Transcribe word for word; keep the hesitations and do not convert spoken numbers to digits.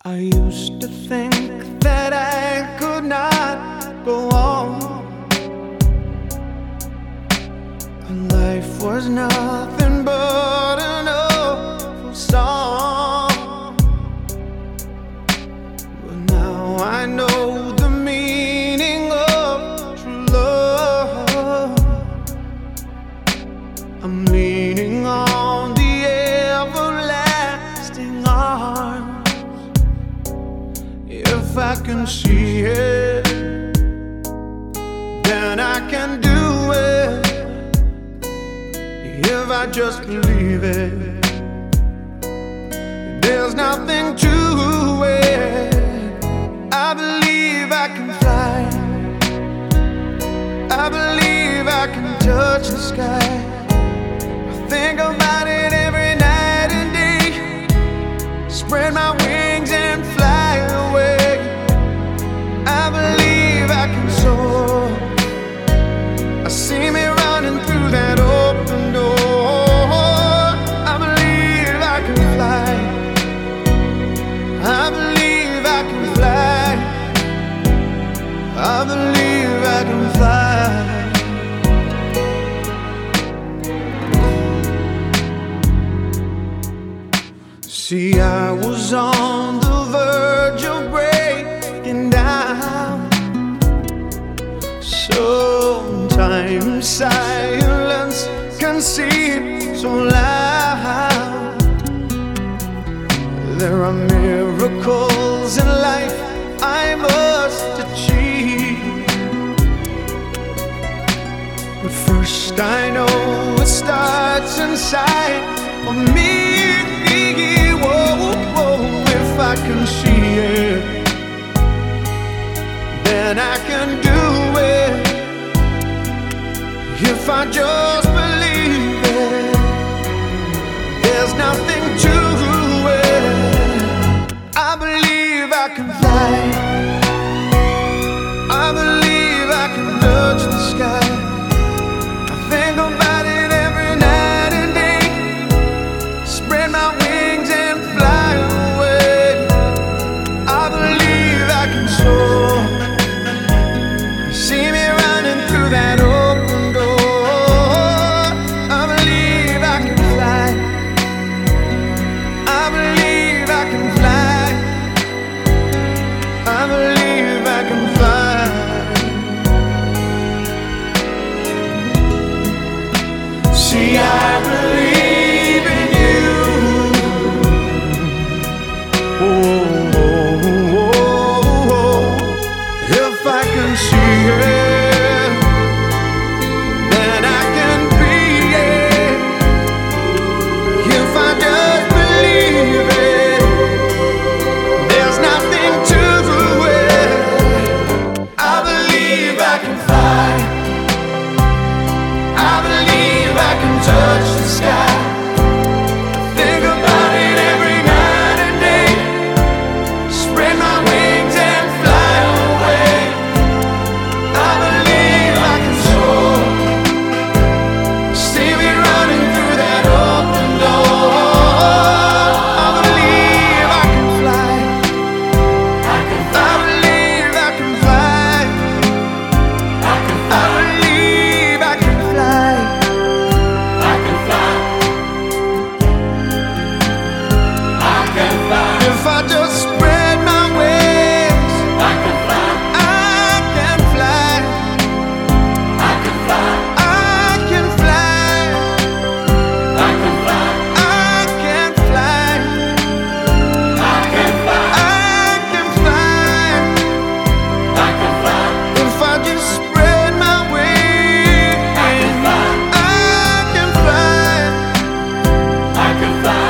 I used to think that I could not go on, and life was nothing but an awful song. But now I know the meaning of true love. I'm leaning on the everlasting arms. If I can see it, then I can do it. If I just believe it, there's nothing to it. I believe I can fly. I believe I can touch the sky. I think about it every night and day. Spread my wings and fly away. I believe I can soar. I see me running through that open door. I believe I can fly. I believe I can fly. I believe I can fly. See, I was on the verge of breaking down. Sometimes silence can seem so loud. There are miracles in life I must achieve, but first I know it starts inside of me. Whoa, whoa, if I can see it, then I can do it. If I just believe it, there's nothing to it. I believe I can fly. I believe I can touch the sky. I think about it every night and day. Spread my wings and fly away. I believe I can soar. See me running through that open door. I believe I can fly. I believe I can fly. I believe I can fly. See, I believe in you. Oh, oh, oh, oh. If I can see it, then I can be it. If I just believe it, there's nothing to it. I believe I can fly. I believe I can touch the sky. Think about it every night and day. Spread my wings and fly away. I believe I can soar. See me running through that open door. I believe I can fly. I believe I can fly. I believe I can fly. If I just spread my wings, I can fly. I can fly. I can fly. I can fly. I can fly. I can fly. I can fly. I can fly. I can fly. If I just spread my wings, I can fly. I can fly. I can fly.